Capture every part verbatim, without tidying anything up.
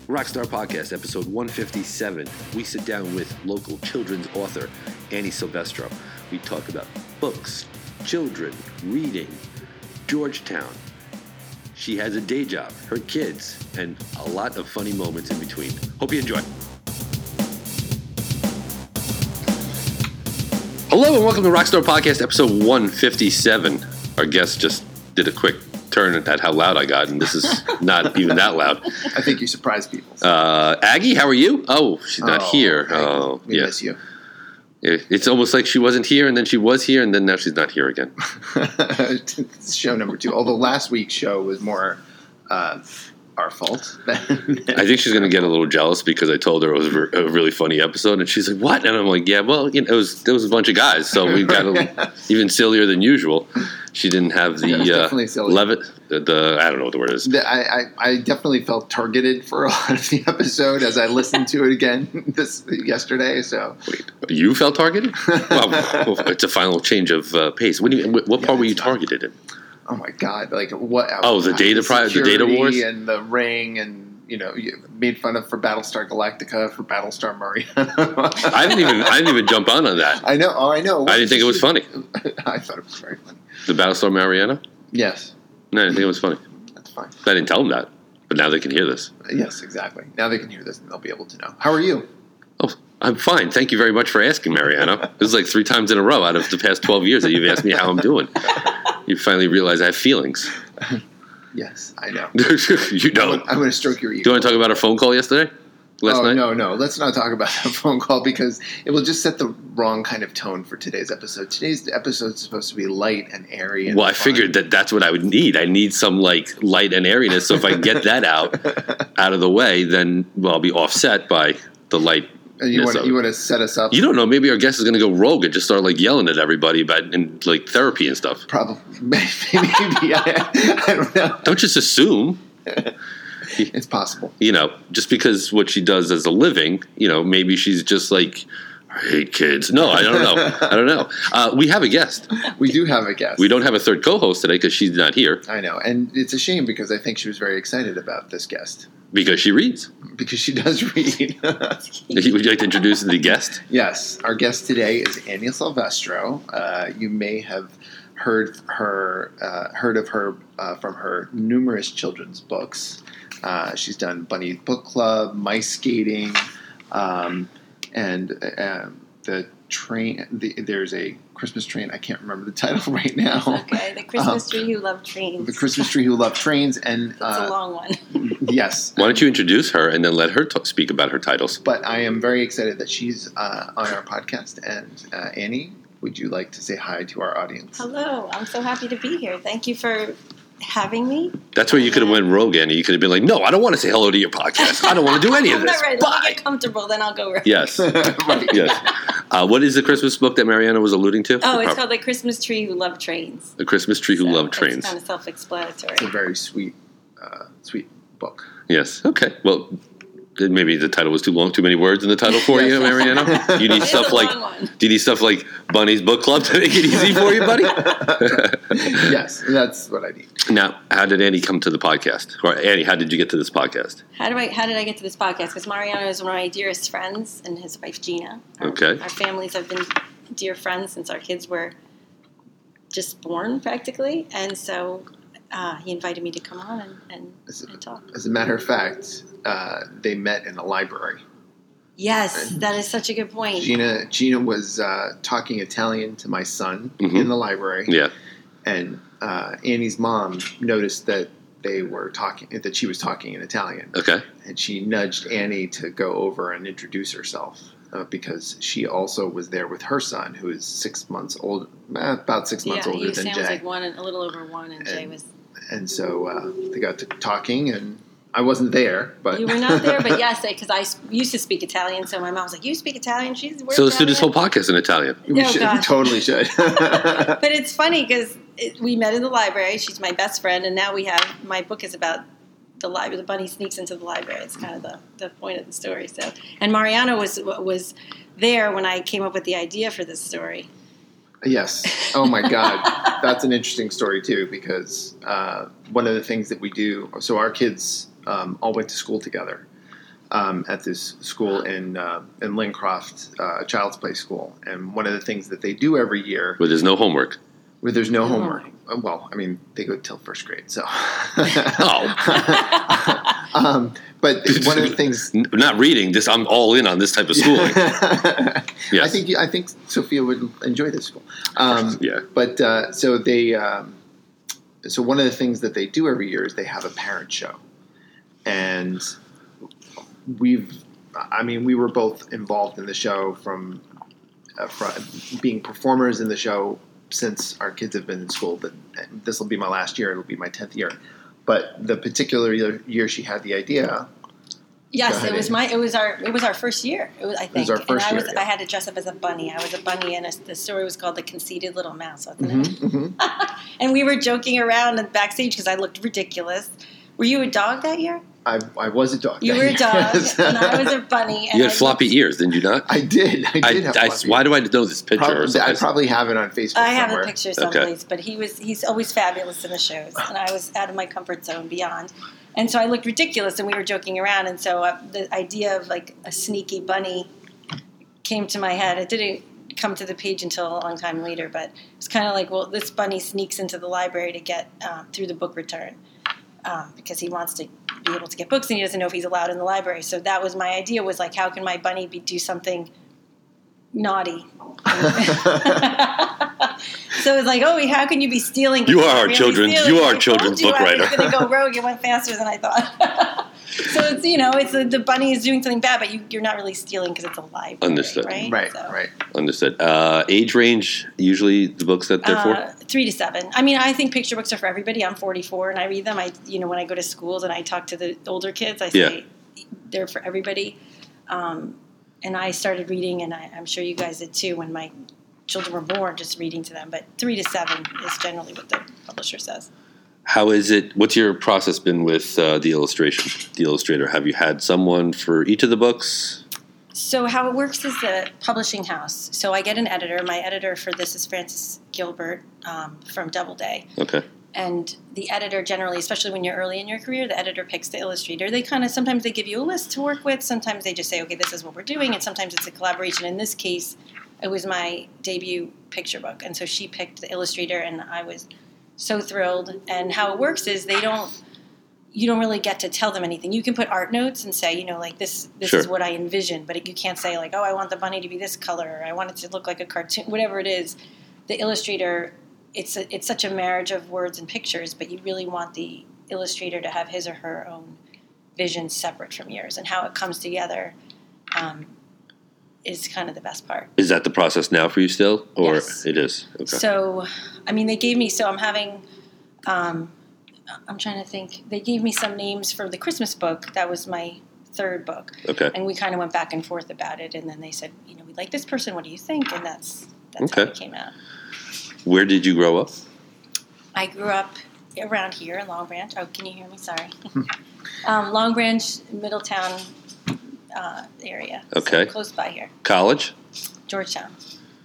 Rockstar Podcast, episode one fifty-seven. We sit down with local children's author Annie Silvestro. We talk about books, children, reading, Georgetown. She has a day job, her kids, and a lot of funny moments in between. Hope you enjoy. Hello and welcome to Rockstar Podcast, episode one fifty-seven. Our guest just did a quick turn at how loud I got, and this is not even that loud. I think you surprised people. So. Uh, Aggie, how are you? Oh, she's not oh, here. Aggie, oh, we yeah. miss you. It's almost like she wasn't here, and then she was here, and then now she's not here again. Show number two. Although last week's show was more uh, our fault. I think she's going to get a little jealous because I told her it was a really funny episode, and she's like, "What?" And I'm like, "Yeah, well, you know, it was there was a bunch of guys, so we got a, even sillier than usual." She didn't have the uh, Levitt, the, the I don't know what the word is. The, I, I, I definitely felt targeted for a lot of the episode as I listened to it again this yesterday. So wait, you felt targeted? Well, well, it's a final change of uh, pace. What, do you, what, what part yeah, were you targeted in? Oh my God! Like what? Oh, the data, the, pri- the data wars, and the ring, and you know, you made fun of for Battlestar Galactica, for Battlestar Mariana. I didn't even, I didn't even jump on on that. I know. Oh, I know. I didn't think it was funny. I thought it was very funny. The Battlestar Mariana? Yes. No, I didn't think it was funny. That's fine. I didn't tell them that, but now they can hear this. Yes, exactly. Now they can hear this, and they'll be able to know. How are you? Oh, I'm fine. Thank you very much for asking, Mariana. This is like three times in a row out of the past twelve years that you've asked me how I'm doing. You finally realize I have feelings. Yes, I know. You know. I'm going to stroke your ego. Do you want to talk about our phone call yesterday? Last oh, night? no, no. Let's not talk about that phone call because it will just set the wrong kind of tone for today's episode. Today's episode is supposed to be light and airy. And well, I fun. figured that that's what I would need. I need some like light and airiness. So if I get that out out of the way, then well, I'll be offset by the light. And you want you want to set us up? You don't know. Maybe our guest is going to go rogue and just start like yelling at everybody about in like therapy and stuff. Probably, maybe. I, I don't know. Don't just assume. It's possible. You know, just because what she does as a living, you know, maybe she's just like, I hate kids. No, I don't know. I don't know. Uh, we have a guest. We do have a guest. We don't have a third co-host today because she's not here. I know. And it's a shame because I think she was very excited about this guest. Because she reads. Because she does read. Would you like to introduce the guest? Yes. Our guest today is Annie Silvestro. Uh, you may have heard her, uh, heard of her uh, from her numerous children's books. Uh, she's done Bunny Book Club, Mice Skating, um, and uh, the train. The, there's a Christmas Train. I can't remember the title right now. It's okay, the Christmas Tree Who Loved Trains. The Christmas Tree Who Loved Trains, and it's uh, a long one. Yes. Why don't you introduce her and then let her t- speak about her titles? But I am very excited that she's uh, on our podcast. And uh, Annie, would you like to say hi to our audience? Hello, I'm so happy to be here. Thank you for having me. That's where you could have went rogue, Annie. You could have been like, no, I don't want to say hello to your podcast. I don't want to do any of I'm this. not ready. Bye. Let me get comfortable, then I'll go rogue. Yes. Right. Yes. Uh, what is the Christmas book that Mariana was alluding to? Oh, it's called The Christmas Tree Who Loved Trains. The Christmas Tree Who so Loved Trains. It's kind of self-explanatory. It's a very sweet, uh, sweet book. Yes. Okay. Well, maybe the title was too long, too many words in the title for you, Mariana. You need It is stuff a like, long one. do you need stuff like Bunny's Book Club to make it easy for you, buddy? Yes, that's what I need. Now, how did Annie come to the podcast? Or Annie, how did you get to this podcast? How do I? How did I get to this podcast? Because Mariano is one of my dearest friends, and his wife Gina. Our, Okay. Our families have been dear friends since our kids were just born, practically, and so uh, he invited me to come on and, and, and talk. As a matter of fact, uh, they met in the library. Yes, that is such a good point. Gina Gina was uh, talking Italian to my son Mhm. in the library. Yeah. And uh, Annie's mom noticed that they were talking, that she was talking in Italian. Okay. And she nudged Annie to go over and introduce herself uh, because she also was there with her son, who is six months old, eh, about six months yeah, older he, than Sam Jay. was like one, and, a little over one, and, Jay was. And so uh, they got to talking, and I wasn't there, but You were not there, but yes, because I s- used to speak Italian, so my mom was like, "You speak Italian?" She's we're So let's do this whole Italian." podcast in Italian. we Oh, should, gosh. totally should. But it's funny because we met in the library. She's my best friend, and now we have my book is about the library. The bunny sneaks into the library. It's kind of the, the point of the story. So, and Mariano was was there when I came up with the idea for this story. Yes. Oh my God, that's an interesting story too, because uh, one of the things that we do. So our kids um, all went to school together, um, at this school in uh, in Lincroft, uh, Child's Play School. And one of the things that they do every year, Where there's no homework. where there's no homework. Well, I mean, they go till first grade, so. Oh. um, but one of the things, N- not reading this, I'm all in on this type of schooling. Yes. I think I think Sophia would enjoy this school. Um, Yeah. But uh, so they, um, so one of the things that they do every year is they have a parent show, and we've, I mean, we were both involved in the show from, uh, from being performers in the show since our kids have been in school. But this will be my last year; it'll be my tenth year. But the particular year, year she had the idea. Yes, ahead, it was Amy. my. It was our. It was our first year. It was, I think. was our first and I year, was. yeah. I had to dress up as a bunny. I was a bunny, and a, the story was called "The Conceited Little Mouse," wasn't it? Mm-hmm, mm-hmm. And we were joking around and backstage because I looked ridiculous. Were you a dog that year? I, I was a dog. You that were a year. dog, and I was a bunny. And You had I floppy looked- ears, didn't you not? I did. I did have I, floppy why ears. do I know this picture? Probably, or something? I probably have it on Facebook I have somewhere. a picture someplace, but he was he's always fabulous in the shows, and I was out of my comfort zone beyond. And so I looked ridiculous, and we were joking around, and so uh, the idea of like a sneaky bunny came to my head. It didn't come to the page until a long time later, but it's kind of like, well, this bunny sneaks into the library to get um, through the book return um, because he wants to be able to get books, and he doesn't know if he's allowed in the library. So that was my idea, was like, how can my bunny be, do something naughty? So it's like, oh, how can you be stealing? You are our Really children's- stealing? you are I children's told you book I writer. was going to go rogue. It went faster than I thought. So it's, you know, it's the, the bunny is doing something bad, but you, you're not really stealing because it's a library. Understood. Right. Right, So, right. Understood. Uh, age range, usually the books that they're Uh, for? three to seven. I mean, I think picture books are for everybody. I'm forty-four, and I read them. I, you know, when I go to schools and I talk to the older kids, I say they're for everybody. Um, and I started reading, and I, I'm sure you guys did too, when my children were born, just reading to them. But three to seven is generally what the publisher says. How is it? What's your process been with uh, the illustration, the illustrator? Have you had someone for each of the books? So how it works is the publishing house. So I get an editor. My editor for this is Frances Gilbert um, from Doubleday. Okay. And the editor generally, especially when you're early in your career, the editor picks the illustrator. They kind of, sometimes they give you a list to work with. Sometimes they just say, okay, this is what we're doing. And sometimes it's a collaboration. In this case, it was my debut picture book. And so she picked the illustrator, and I was so thrilled. And how it works is they don't, you don't really get to tell them anything. You can put art notes and say, you know, like this, this Sure. is what I envision. But you can't say like, oh, I want the bunny to be this color, or I want it to look like a cartoon, whatever it is. The illustrator, it's a, it's such a marriage of words and pictures, but you really want the illustrator to have his or her own vision separate from yours, and how it comes together um, is kind of the best part. Is that the process now for you still? Or Yes. it is? Okay. So, I mean, they gave me, so I'm having, um, I'm trying to think, they gave me some names for the Christmas book. That was my third book. okay. And we kind of went back and forth about it, and then they said, you know, we like this person, what do you think? And that's, that's how Okay. it came out. Where did you grow up? I grew up around here in Long Branch. Oh, can you hear me? Sorry. um, Long Branch, Middletown uh, area. Okay. So close by here. College? Georgetown.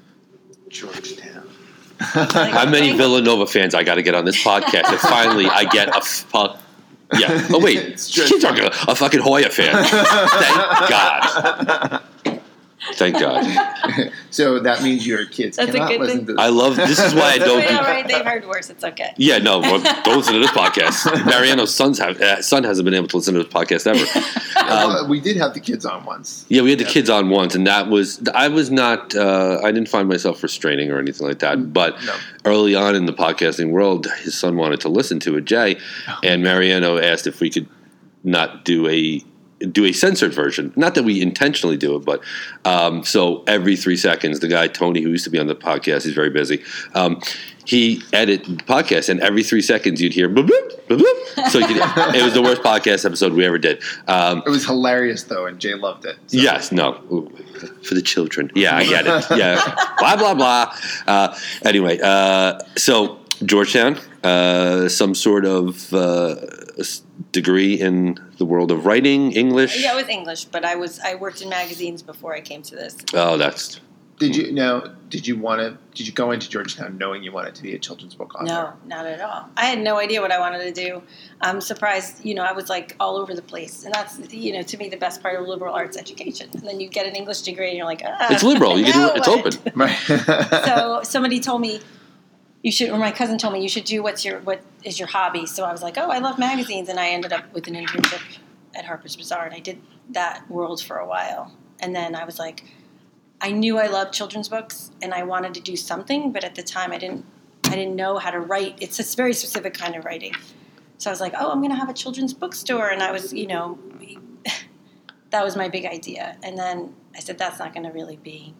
Georgetown. How many Villanova fans I got to get on this podcast? And finally, I get a fuck. Yeah. Oh wait, It's keep just- talking. A fucking Hoya fan. Thank God. Thank God. So that means your kids That's a cannot good listen thing. to I love. This is why I don't Wait, do. all right, they've heard worse. It's okay. Yeah, no, well, don't listen to this podcast. Mariano's sons have uh, son hasn't been able to listen to this podcast ever. Um, Uh, we did have the kids on once. yeah, we had the kids on once, and that was I was not. Uh, I didn't find myself restraining or anything like that. But No. early on in the podcasting world, his son wanted to listen to it, Jay, and Mariano asked if we could not do a do a censored version. Not that we intentionally do it, but um, so every three seconds, the guy Tony, who used to be on the podcast, he's very busy. Um, he edited the podcast, and every three seconds you'd hear. Bloop, bloop, bloop, bloop. So you could, it was the worst podcast episode we ever did. Um, It was hilarious though, and Jay loved it. So. Yes, no, Ooh, for the children. Yeah, I get it. Yeah, blah blah blah. Uh, anyway, uh, so Georgetown, uh, some sort of uh, s- degree in the world of writing, English. Yeah, it was English, but I was I worked in magazines before I came to this. Oh, that's Did you know? Did you want to? Did you go into Georgetown knowing you wanted to be a children's book author? No, not at all. I had no idea what I wanted to do. I'm surprised. You know, I was like all over the place, and that's you know to me the best part of liberal arts education. And then you get an English degree, and you're like, ah, it's liberal. You can do, it's open. Right. So somebody told me you should, or my cousin told me you should do what's your what is your hobby. So I was like, oh, I love magazines, and I ended up with an internship at Harper's Bazaar, and I did that world for a while, and then I was like. I knew I loved children's books, and I wanted to do something, but at the time I didn't. I didn't know how to write. It's a very specific kind of writing. So I was like, "Oh, I'm going to have a children's bookstore," and I was, you know, that was my big idea. And then I said, "That's not going to really be,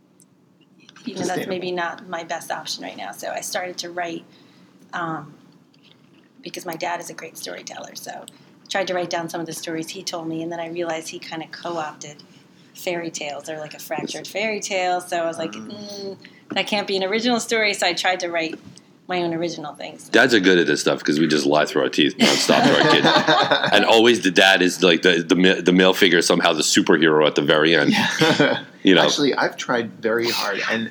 you know, that's maybe not my best option right now." So I started to write um, because my dad is a great storyteller. So I tried to write down some of the stories he told me, and then I realized he kind of co-opted fairy tales. They're like a fractured fairy tale. So I was like, mm, that can't be an original story. So I tried to write my own original things. Dads are good at this stuff because we just lie through our teeth nonstop to our kids. And always the dad is like the, the the male figure is somehow the superhero at the very end. Yeah. You know, actually, I've tried very hard, and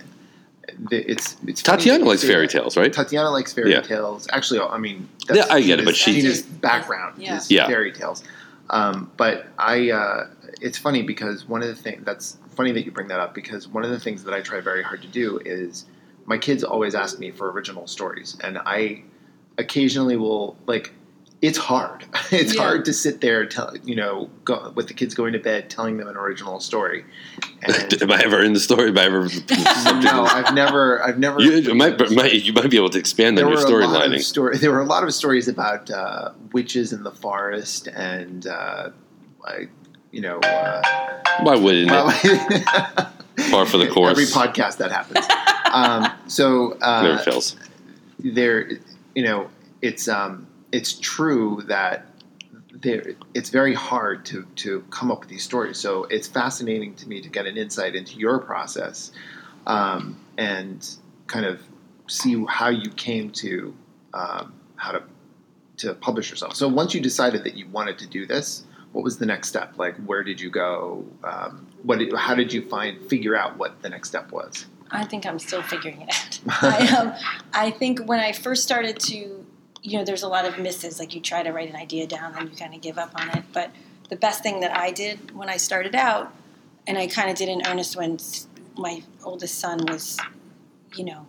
it's it's. Tatiana likes fairy tales, right? Tatiana likes fairy yeah. tales. Actually, I mean, that's yeah, I get it, but she Tina's background yeah. is yeah. fairy tales. Um, but I, uh, it's funny because one of the things that's funny that you bring that up because one of the things that I try very hard to do is my kids always ask me for original stories, and I occasionally will like. It's hard. It's yeah. hard to sit there, tell you know, go, with the kids going to bed, telling them an original story. And am I ever in the story? Am I ever? no, I've never. I've never. You might, might. You might be able to expand on your storylining. Story, there were a lot of stories about uh, witches in the forest, and uh, I, you know. Uh, Why wouldn't well, it? Par for the course. Every podcast that happens. um, so uh, never fails. There, you know, it's. Um, It's true that there, it's very hard to, to come up with these stories. So it's fascinating to me to get an insight into your process um, and kind of see how you came to um, how to to publish yourself. So once you decided that you wanted to do this, what was the next step? Like, where did you go? Um, what? Did, how did you find figure out what the next step was? I think I'm still figuring it out. I, um, I think when I first started to. You know, there's a lot of misses. Like you try to write an idea down and you kind of give up on it. But the best thing that I did when I started out, and I kind of did in earnest when my oldest son was, you know,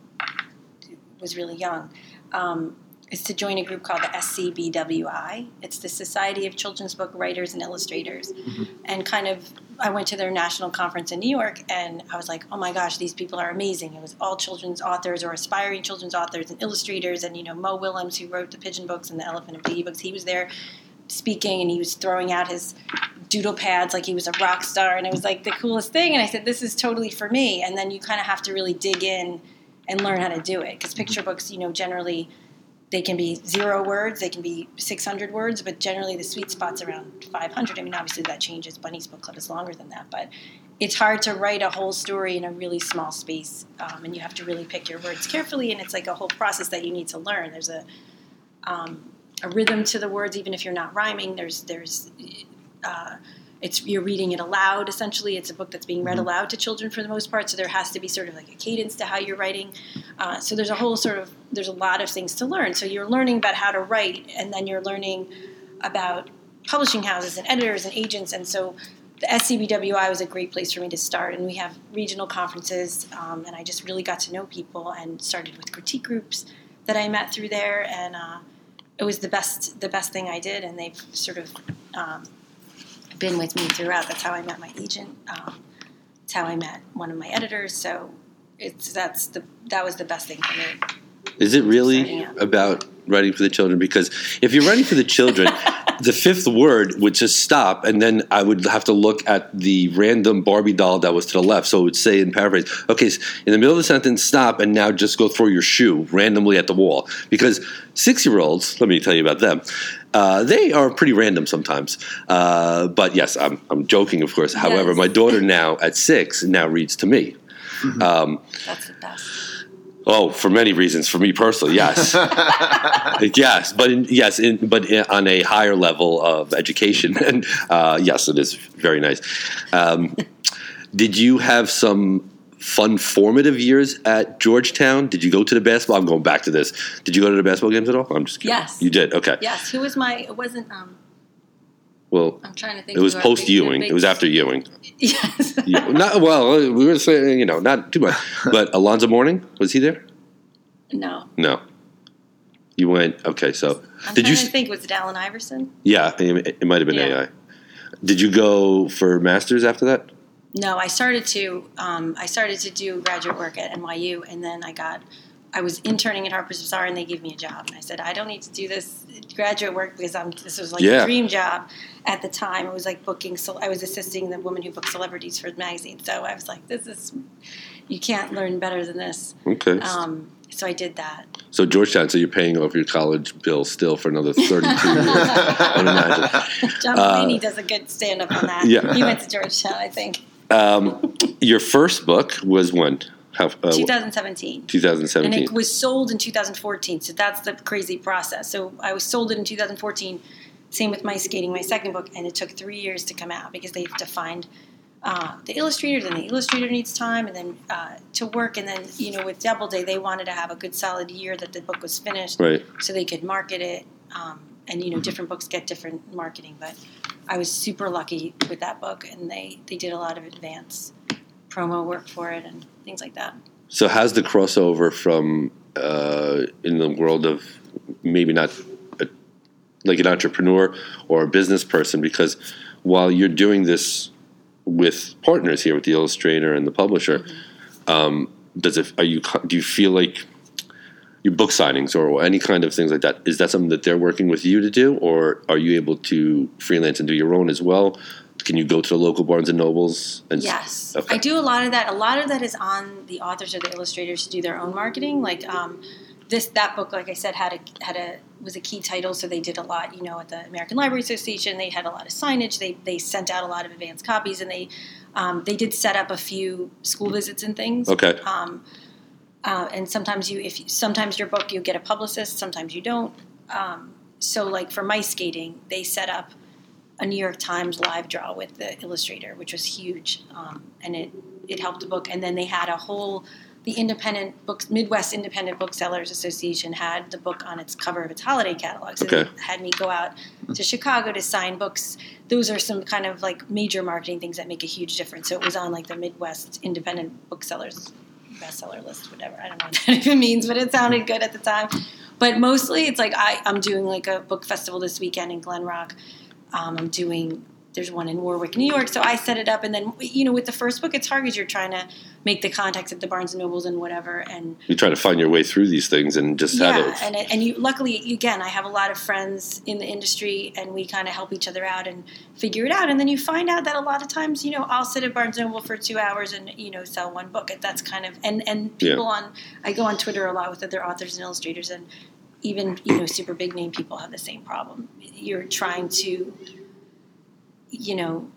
was really young, um, is to join a group called the S C B W I. It's the Society of Children's Book Writers and Illustrators. Mm-hmm. And kind of, I went to their national conference in New York, and I was like, oh my gosh, these people are amazing. It was all children's authors or aspiring children's authors and illustrators. And, you know, Mo Willems, who wrote the Pigeon books and the Elephant and Piggy books, he was there speaking, and he was throwing out his doodle pads like he was a rock star. And it was like the coolest thing. And I said, this is totally for me. And then you kind of have to really dig in and learn how to do it. Because picture books, you know, generally they can be zero words, they can be six hundred words, but generally the sweet spot's around five hundred. I mean, obviously that changes. Bunny's Book Club is longer than that, but it's hard to write a whole story in a really small space, um, and you have to really pick your words carefully, and it's like a whole process that you need to learn. There's a um, a rhythm to the words, even if you're not rhyming. There's there's uh, it's you're reading it aloud. Essentially, it's a book that's being read mm-hmm. aloud to children for the most part. So there has to be sort of like a cadence to how you're writing. Uh, so there's a whole sort of there's a lot of things to learn. So you're learning about how to write, and then you're learning about publishing houses and editors and agents. And so the S C B W I was a great place for me to start. And we have regional conferences, um, and I just really got to know people and started with critique groups that I met through there. And uh, it was the best the best thing I did. And they've sort of um, been with me throughout. That's how I met my agent. Um, it's how I met one of my editors. So it's that's the that was the best thing for me. Is it really about writing for the children? Because if you're writing for the children, the fifth word would just stop, and then I would have to look at the random Barbie doll that was to the left. So it would say in paraphrase, okay, in the middle of the sentence, stop, and now just go throw your shoe randomly at the wall. Because six-year-olds, let me tell you about them, uh, they are pretty random sometimes. Uh, but yes, I'm, I'm joking, of course. However, yes. my daughter now at six now reads to me. Mm-hmm. Um, That's the best. Oh, for many reasons. For me personally, yes, yes, but in, yes, in, but in, on a higher level of education, and uh, yes, it is very nice. Um, did you have some fun, formative years at Georgetown? Did you go to the basketball? I'm going back to this. Did you go to the basketball games at all? I'm just kidding. Yes. You did? Okay. Yes. Who was my, it wasn't, um, Well, I'm trying to think. it was who our post big- Ewing. big- It was after Ewing. Yes. Yeah, not well. We were saying, you know, not too much. But Alonzo Mourning, was he there? No. No. You went. Okay, so I'm did trying you? to think. Was it Allen Iverson? Yeah, it, it might have been Yeah. A I. Did you go for masters after that? No, I started to. Um, I started to do graduate work at N Y U, and then I got. I was interning at Harper's Bazaar, and they gave me a job. And I said, I don't need to do this graduate work because I'm. This was like Yeah. a dream job at the time. It was like booking. So I was assisting the woman who booked celebrities for the magazine. So I was like, this is. You can't learn better than this. Okay. Um, so I did that. So Georgetown. So you're paying off your college bill still for another thirty-two years. I would imagine. John Uh, Mulaney does a good stand-up on that. yeah. He went to Georgetown, I think. Um, your first book was when? How, uh, twenty seventeen. twenty And seventeen. it was sold in two thousand fourteen, so that's the crazy process. So I was sold it in two thousand fourteen, same with My Skating, my second book, and it took three years to come out because they have to find uh, the illustrator, then the illustrator needs time, and then uh, to work, and then, you know, with Doubleday, they wanted to have a good solid year that the book was finished Right. so they could market it, um, and, you know, different books get different marketing, but I was super lucky with that book, and they, they did a lot of advance promo work for it and things like that. So how's the crossover from uh, in the world of maybe not a, like an entrepreneur or a business person? Because while you're doing this with partners here, with the illustrator and the publisher, Mm-hmm. um, does it? Are you? Do you feel like your book signings or any kind of things like that? Is that something that they're working with you to do, or are you able to freelance and do your own as well? Can you go to the local Barnes and Nobles? And Yes, okay. I do a lot of that. A lot of that is on the authors or the illustrators to do their own marketing. Like um, this, that book, like I said, had a had a was a key title, so they did a lot. You know, at the American Library Association, they had a lot of signage. They they sent out a lot of advance copies, and they um, they did set up a few school visits and things. Okay. Um, uh, and sometimes you, if you, sometimes your book you get a publicist, sometimes you don't. Um, so, like for My Skating, they set up a New York Times live draw with the illustrator, which was huge, um, and it it helped the book. And then they had a whole the independent books Midwest Independent Booksellers Association had the book on its cover of its holiday catalog. So Okay. they had me go out to Chicago to sign books. Those are some kind of like major marketing things that make a huge difference. So it was on like the Midwest Independent Booksellers bestseller list, whatever. I don't know what that even means, but it sounded good at the time. But mostly it's like I, I'm doing like a book festival this weekend in Glen Rock. Um, I'm doing, there's one in Warwick, New York, so I set it up, and then, you know, with the first book, it's hard because you're trying to make the contacts at the Barnes and Nobles and whatever, and You try to find your way through these things and just yeah, have it. and it, and you luckily, again, I have a lot of friends in the industry, and we kind of help each other out and figure it out, and then you find out that a lot of times, you know, I'll sit at Barnes and Noble for two hours and, you know, sell one book, and that's kind of, and, and people Yeah. on, I go on Twitter a lot with other authors and illustrators, and even, you know, super big name people have the same problem. You're trying to, you know,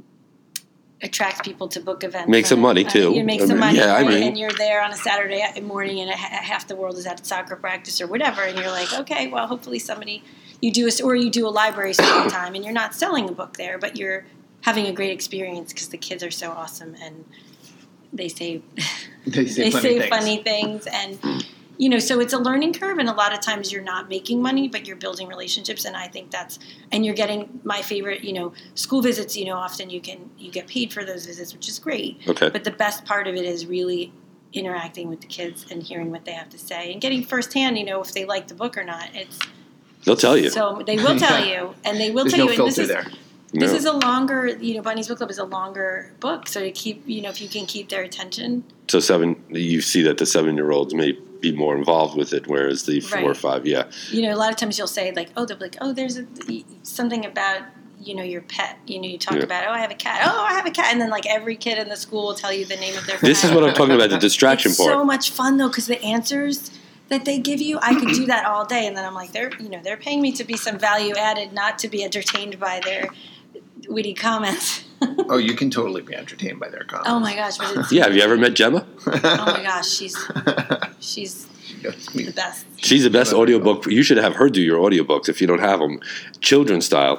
attract people to book events. Make some and, money, uh, too. You make I some mean, money, yeah, I right? mean- And you're there on a Saturday morning, and ha- half the world is at soccer practice or whatever, and you're like, okay, well, hopefully somebody, you do a, or you do a library story time, and you're not selling a book there, but you're having a great experience because the kids are so awesome, and they say They say they funny say things. funny things, and you know, so it's a learning curve, and a lot of times you're not making money, but you're building relationships, and I think that's, and you're getting my favorite, you know, school visits. You know, often you can you get paid for those visits, which is great. Okay. But the best part of it is really interacting with the kids and hearing what they have to say and getting firsthand, you know, if they like the book or not. It's They'll tell you. so they will tell you, and they will There's tell no you. And this filter is there. this No. is a longer, you know, Bunny's Book Club is a longer book, so to keep, you know, if you can keep their attention. So seven, you see that the seven-year-olds may be more involved with it, whereas the four or Right. five, yeah. You know, a lot of times you'll say like, oh, they'll be like, oh, there's a, something about, you know, your pet. You know, you talk Yeah. about, oh, I have a cat. Oh, I have a cat. And then like every kid in the school will tell you the name of their This cat. is what I'm talking about, the distraction It's part. so much fun though, because the answers that they give you, I could do that all day. And then I'm like, they're, you know, they're paying me to be some value added, not to be entertained by their witty comments. Oh, you can totally be entertained by their comments. Oh my gosh. But it's, Yeah, have you ever met Gemma? oh my gosh. She's, she's the best. She's the best audiobook. You should have her do your audiobooks if you don't have them. Children's style.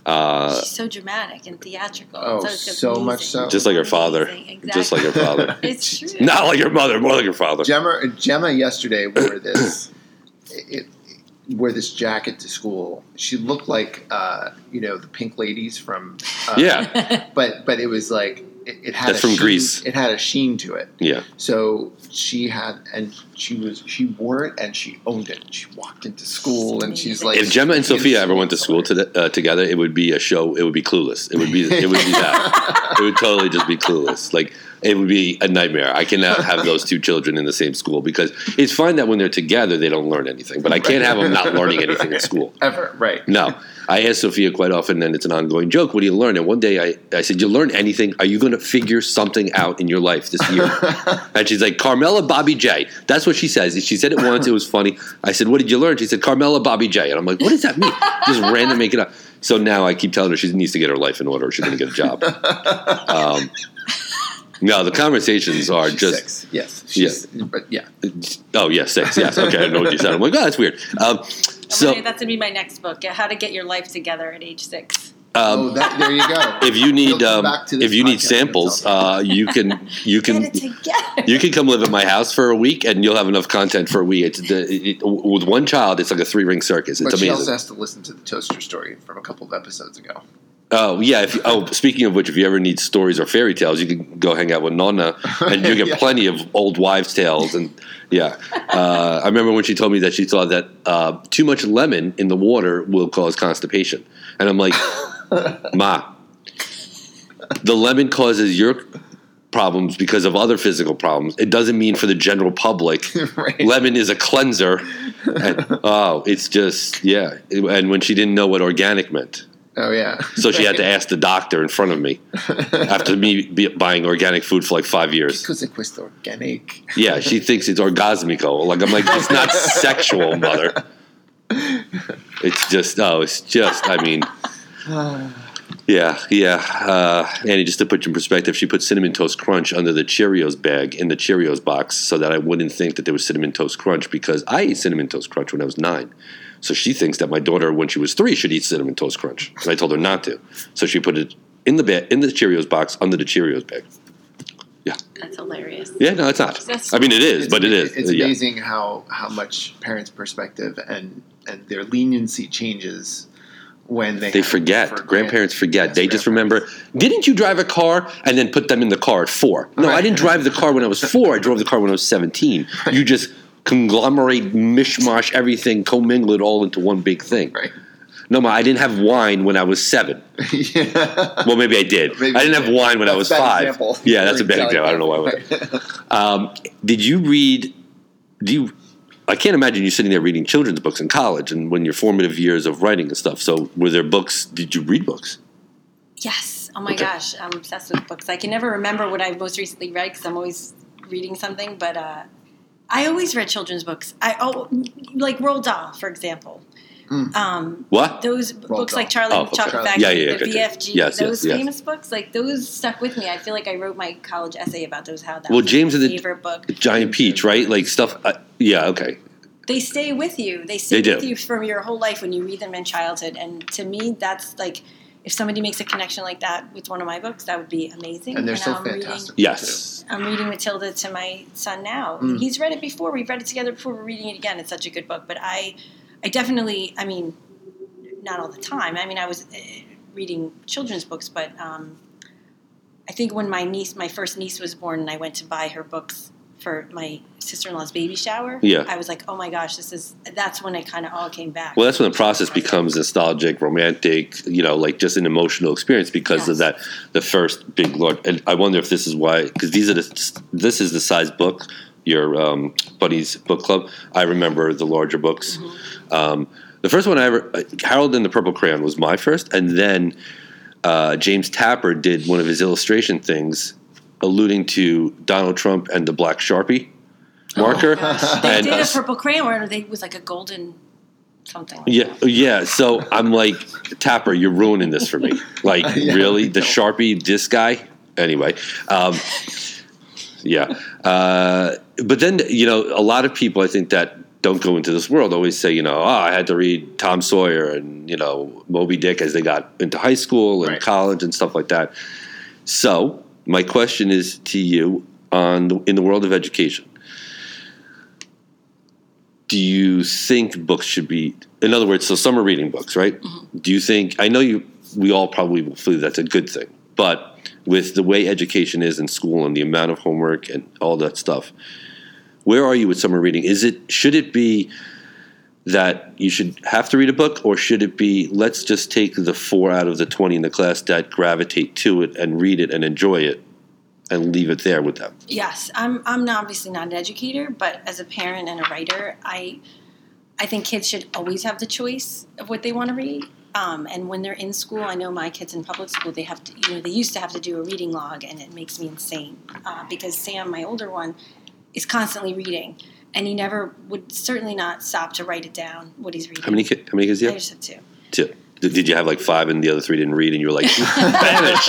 Uh, She's so dramatic and theatrical. Oh, it's so amazing. much so. just like her father. Amazing. Just like her father. It's true. Not like your mother, more like your father. Gemma, Gemma yesterday wore this, it, it, wore this jacket to school. She looked like, uh, you know, the Pink Ladies from. Uh, Yeah. But but it was like it, it had That's a from sheen, Greece. It had a sheen to it. Yeah. So she had, and she was she wore it and she owned it. She walked into school and she's like. If Gemma and Sophia ever went to school to the, uh, together, it would be a show. It would be Clueless. It would be. It would be that. It would totally just be Clueless. Like it would be a nightmare. I cannot have those two children in the same school because it's fine that when they're together they don't learn anything, but I can't have them not learning anything in school. Ever, right? No. I ask Sophia quite often, and it's an ongoing joke, what do you learn? And one day I, I said, you learn anything? Are you going to figure something out in your life this year? And she's like, Carmela Bobby J. That's what she says. She said it once. It was funny. I said, what did you learn? She said, Carmela Bobby J. And I'm like, what does that mean? Just random make it up. So now I keep telling her she needs to get her life in order or she's going to get a job. Um, no, the conversations are She's just... six. Yes. She's, yeah. But yeah. Oh, yeah, six. Yes. Okay, I don't know what you said. I'm like, oh, that's weird. Um, so Gonna, that's going to be my next book, How to Get Your Life Together at Age six. Um, oh, that, there you go. If you need, You'll come um, back to this if you need podcast samples, and uh, you can, you can, Get it together. you can come live at my house for a week, and you'll have enough content for a week. It's the, it, with one child, it's like a three ring circus. It's But she amazing. also has to listen to the toaster story from a couple of episodes ago. Oh yeah. If you, oh, speaking of which, if you ever need stories or fairy tales, you can go hang out with Nonna, and you get Yeah. plenty of old wives' tales. And yeah, uh, I remember when she told me that she thought that uh, too much lemon in the water will cause constipation, and I'm like, Ma, the lemon causes your problems because of other physical problems. It doesn't mean for the general public. Right. Lemon is a cleanser. And, oh, it's just yeah. And when she didn't know what organic meant. Oh, yeah. So she had to ask the doctor in front of me after me be buying organic food for like five years. Because it was organic. Yeah, she thinks it's orgasmico. Like I'm like, it's not sexual, mother. It's just, oh, it's just, I mean, yeah, yeah. Uh, Annie, just to put you in perspective, she put Cinnamon Toast Crunch under the Cheerios bag in the Cheerios box so that I wouldn't think that there was Cinnamon Toast Crunch because I ate Cinnamon Toast Crunch when I was nine. So she thinks that my daughter, when she was three, should eat Cinnamon Toast Crunch. And I told her not to. So she put it in the bag, in the Cheerios box under the Cheerios bag. Yeah. That's hilarious. Yeah, no, it's not. That's- I mean, it is, It's, but it is. It's Yeah. amazing how, how much parents' perspective and, and their leniency changes when they They have forget. for Grandparents grand- forget. yes, They just grandparents. remember, didn't you drive a car and then put them in the car at four? No, I Right. didn't drive the car when I was four. I drove the car when I was seventeen. You just conglomerate, mishmash everything, commingle it all into one big thing. Right. No, Ma, I didn't have wine when I was seven. Yeah. Well, maybe I did. Maybe I didn't you have did. wine when I That's was a bad five. example. Yeah, that's a bad Very example. I don't know why. I went there. Um, did you read? Do you? I can't imagine you sitting there reading children's books in college and when your formative years of writing and stuff. So, were there books? Did you read books? Yes. Oh my Okay. gosh, I'm obsessed with books. I can never remember what I most recently read because I'm always reading something. But uh, I always read children's books. I oh, like Roald Dahl, for example. Mm. Um, What? those Roald books Dahl. like Charlie Oh, and the okay. Chocolate Yeah, Factory, yeah, yeah, the gotcha. V F G, Yes, those yes, yes. famous books, like those stuck with me. I feel like I wrote my college essay about those. How that Well, was James my and the favorite book. Giant Peach, right? Like stuff. Uh, yeah. Okay. They stay with you. They stay They do. with you from your whole life when you read them in childhood. And to me, that's like, if somebody makes a connection like that with one of my books, that would be amazing. And they're so I'm fantastic. Yes. Reading, I'm reading Matilda to my son now. Mm. He's read it before. We've read it together before. We're reading it again. It's such a good book. But I, I definitely, I mean, not all the time. I mean, I was uh, reading children's books, but um, I think when my niece, my first niece was born, and I went to buy her books for my sister-in-law's baby shower, Yeah. I was like, oh my gosh, this is, that's when it kind of all came back. Well, that's when the process becomes nostalgic, romantic, you know, like just an emotional experience because of Yes. that, the first big large. And I wonder if this is why, because these are the, this is the size book, your um, buddy's book club. I remember the larger books. Mm-hmm. Um, the first one I ever, Harold and the Purple Crayon was my first, and then uh, James Tapper did one of his illustration things alluding to Donald Trump and the black Sharpie marker. Oh They and, did uh, a purple crayon where they was like a golden something. Like Yeah, yeah. So I'm like, Tapper, you're ruining this for me. Like, Yeah, really, the no. Sharpie, this guy. Anyway, um, yeah. Uh, but then, you know, a lot of people, I think that don't go into this world always say, you know, oh, I had to read Tom Sawyer and, you know, Moby Dick as they got into high school and Right. college and stuff like that. So my question is to you on the, in the world of education. Do you think books should be, in other words, so some are reading books, right? Mm-hmm. Do you think, I know you, we all probably believe that's a good thing, but with the way education is in school and the amount of homework and all that stuff, where are you with summer reading? Is it, should it be that you should have to read a book, or should it be, let's just take the four out of the twenty in the class that gravitate to it and read it and enjoy it and leave it there with them? Yes, I'm. I'm not, obviously not an educator, but as a parent and a writer, I, I think kids should always have the choice of what they want to read. Um, and when they're in school, I know my kids in public school, they have to. You know, they used to have to do a reading log, and it makes me insane uh, because Sam, my older one, is constantly reading, and he never would certainly not stop to write it down what he's reading. How many kids? How many kids do you I have? just have two. Two. Did did you have like five and the other three didn't read, and you were like, vanish,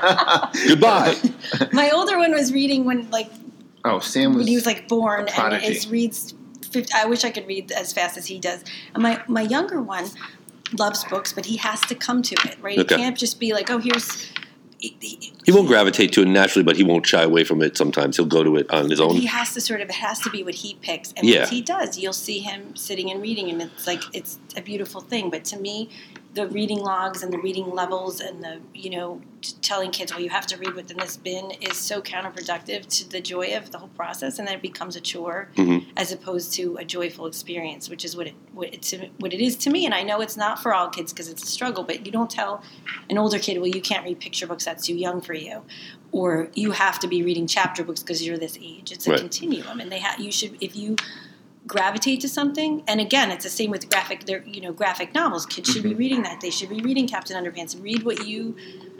goodbye? My older one was reading when like Oh, Sam was when he was like born, and prodigy. it reads. fifty, I wish I could read as fast as he does. And my my younger one loves books, but he has to come to it, right? Okay. It can't just be like, oh, here's. He, he, He won't gravitate to it naturally, but he won't shy away from it sometimes. He'll go to it on his own. He has to sort of, it has to be what he picks. And Yeah. once he does, you'll see him sitting and reading, and it's like, it's a beautiful thing. But to me, the reading logs and the reading levels and the, you know, t- telling kids, well, you have to read within this bin is so counterproductive to the joy of the whole process, and then it becomes a chore Mhm. as opposed to a joyful experience, which is what it what it, what it is to me. And I know it's not for all kids because it's a struggle, but you don't tell an older kid, well, you can't read picture books, that's too young for you, or you have to be reading chapter books because you're this age. It's a Right. continuum, and they ha- you should, if you gravitate to something, and again, it's the same with graphic, they're, you know, graphic novels. Kids should be reading that. They should be reading Captain Underpants. Read what you,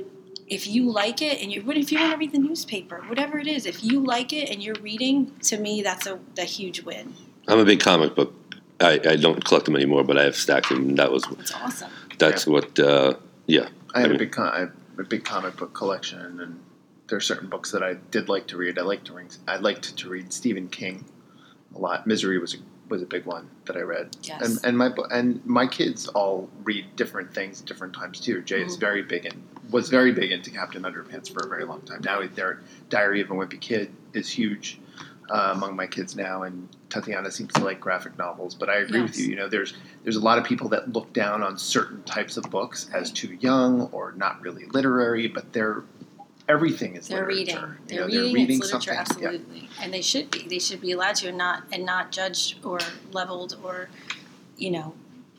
if you like it, and you, what if you want to read the newspaper, whatever it is, if you like it and you're reading, to me, that's a, a huge win. I'm a big comic book. I, I don't collect them anymore, but I have stacked them. And that was It's awesome. that's what. Uh, yeah, I had I mean- a big con- I have a big comic book collection, and there are certain books that I did like to read. I liked to read. I liked to read Stephen King a lot. Misery was a, was a big one that I read. Yes. And and my bu- and my kids all read different things at different times too. Jay is Mhm. very big in was very big into Captain Underpants for a very long time. Now their Diary of a Wimpy Kid is huge uh, among my kids now, and Tatiana seems to like graphic novels. But I agree with Yes. you. You know, there's there's a lot of people that look down on certain types of books as too young or not really literary, but they're everything is They're literature. reading. You They're know, reading. they're reading It's literature, something. Yeah. absolutely, and they should be. They should be allowed to, and not and not judged or leveled or, you know.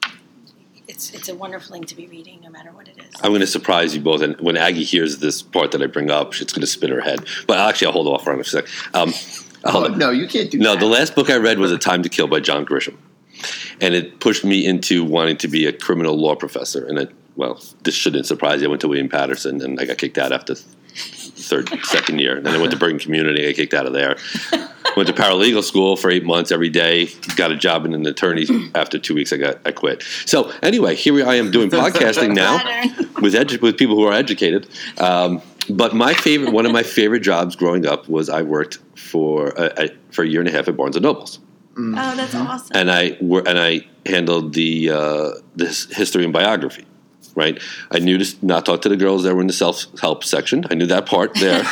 It's it's a wonderful thing to be reading, no matter what it is. I'm going to surprise you both. And when Aggie hears this part that I bring up, it's going to spin her head. But actually, I'll hold off on it for a sec. Um, I'll hold Oh, it. no, you can't do No, that. the last book I read was A Time to Kill by John Grisham. And it pushed me into wanting to be a criminal law professor. And, it, well, this shouldn't surprise you. I went to William Patterson, and I got kicked out after third, second year. And then I went to Bergen Community. I got kicked out of there. Went to paralegal school for eight months every day. Got a job in an attorney. After two weeks, I got I quit. So anyway, here I am doing podcasting now with edu- with people who are educated. Um, but my favorite, one of my favorite jobs growing up was I worked for uh, I, for a year and a half at Barnes and Nobles, Oh, that's awesome. and I wor- and I handled the uh, this history and biography. Right, I knew to not talk to the girls that were in the self help section. I knew that part there.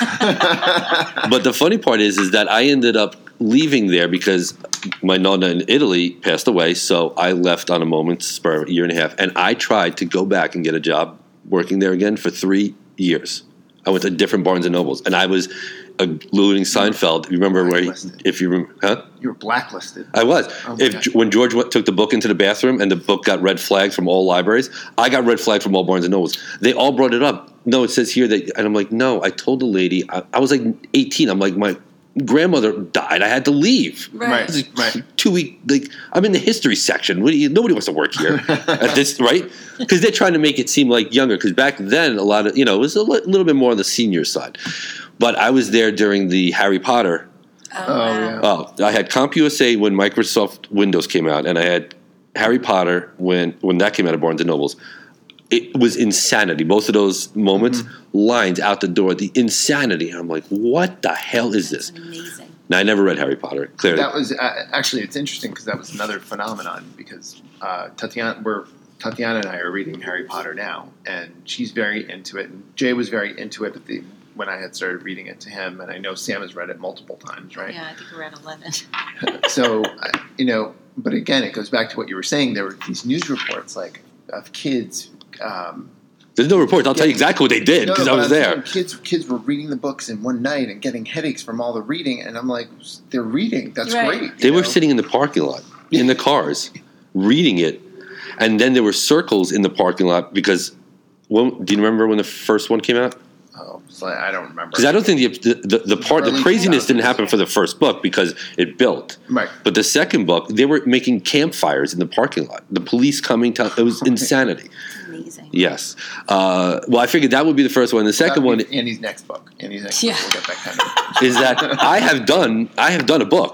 But the funny part is, is that I ended up leaving there because my nonna in Italy passed away. So I left on a moment's spur, a year and a half, and I tried to go back and get a job working there again for three years. I went to different Barnes and Nobles, and I was alluding Seinfeld. You remember where? He, Blacklisted. if you remember, huh? You were blacklisted. I was. Oh my if God. when George went, took the book into the bathroom and the book got red flagged from all libraries, I got red flagged from all Barnes and Nobles. They all brought it up. No, it says here that, and I'm like, no. I told the lady. I, I was like eighteen. I'm like, my grandmother died. I had to leave. Right. This is Right. Two week. Like I'm in the history section. What do you, nobody wants to work here at this, right? Because they're trying to make it seem like younger. Because back then, a lot of you know, it was a li- little bit more on the senior side. But I was there during the Harry Potter. Oh, Oh, wow. yeah. Oh, I had CompUSA when Microsoft Windows came out, and I had Harry Potter when when that came out of Barnes and Nobles. It was insanity. Both of those moments, lines out the door, the insanity. And I'm like, what the hell is this? That's amazing. Now, I never read Harry Potter. Clearly, That was uh, actually it's interesting because that was another phenomenon because uh, Tatiana, we're Tatiana and I are reading Harry Potter now, and she's very into it. And Jay was very into it at the, when I had started reading it to him, and I know Sam has read it multiple times, right? Yeah, I think we're at eleven. So, uh, you know, but again, it goes back to what you were saying. There were these news reports like of kids. Um, there's no reports. I'll tell you Yeah. exactly what they did No, because no, I was but I'm there. saying Kids, kids were reading the books in one night and getting headaches from all the reading, and I'm like, they're reading. That's Right. great. They you were know? sitting in the parking lot, in the cars, reading it, and then there were circles in the parking lot because. When, do you remember when the first one came out? Oh, so I don't remember. Because I don't think the the, the, the part the Early craziness didn't two thousands, happen for the first book because it built. Right. But the second book, they were making campfires in the parking lot. The police coming to it was insanity. Amazing. Yes. Uh, well, I figured that would be the first one. The second That one would be Andy's next book. Andy's next Yeah. book. We'll get that kind of. is that I have done I have done a book.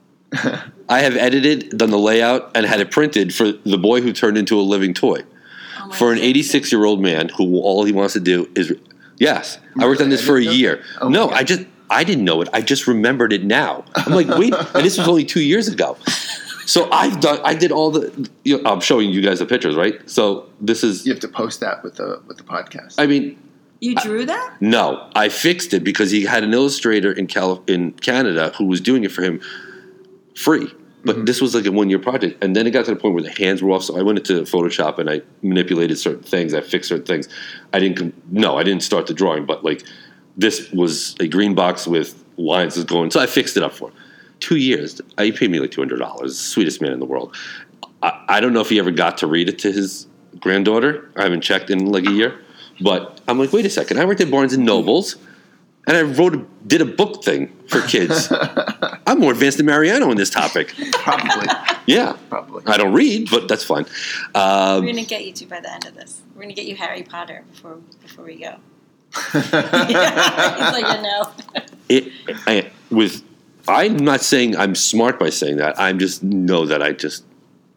I have edited, done the layout, and had it printed for the boy who turned into a living toy. Oh my For an goodness. eighty-six-year-old man who all he wants to do is yes. I worked on this for a year. Oh, No, okay. I just I didn't know it. I just remembered it now. I'm like, wait, and this was only two years ago. So I've done. I did all the. You know, I'm showing you guys the pictures, right? So this is. You have to post that with the with the podcast. I mean, You drew that? no, I fixed it because he had an illustrator in Cal- in Canada who was doing it for him free. But Mhm. this was like a one year project, and then it got to the point where the hands were off. So I went into Photoshop and I manipulated certain things. I fixed certain things. I didn't. com- No, I didn't start the drawing, but like this was a green box with lines that's going. So I fixed it up for him. Two years. He paid me like two hundred dollars. Sweetest man in the world. I, I don't know if he ever got to read it to his granddaughter. I haven't checked in like a year. But I'm like, wait a second. I worked at Barnes and Nobles, and I wrote, a, did a book thing for kids. I'm more advanced than Mariano on this topic. Probably. Yeah, Probably. I don't read, but that's fine. We're Um, gonna get you two by the end of this. We're gonna get you Harry Potter before before we go. He's like, no. it, I, with, I'm not saying I'm smart by saying that. I just know that I just